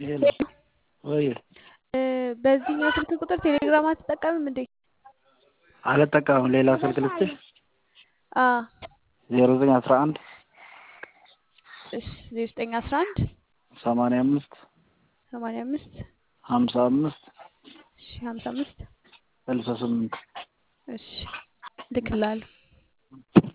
ሄሎ ወይ በዚህኛው ስልክ ቁጥር ቴሌግራም አትጠቀምም እንዴ? አልጠቀምም። ሌላ ስልክ ልስጥሽ? አ 0911 እሺ 0911 85 85 55 እሺ 55 68 እሺ ልክላለሁ።